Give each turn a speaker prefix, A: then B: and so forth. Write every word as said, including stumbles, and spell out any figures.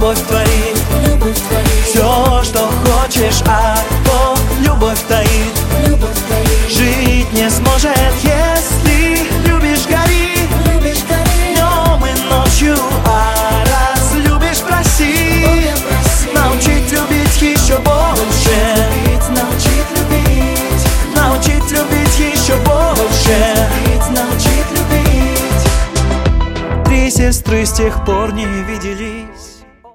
A: любовь творит,
B: любовь творит,
A: все, что хочешь, а то любовь таит.
B: любовь творит.
A: Жить не сможет, если любишь, гори,
B: Любишь, гори,
A: днем и ночью, а раз любишь, проси.
B: Бога проси.
A: Научить любить еще больше,
B: Любить, научить любить,
A: научить любить еще больше.
B: любить, научить любить.
A: Три сестры с тех пор не виделись,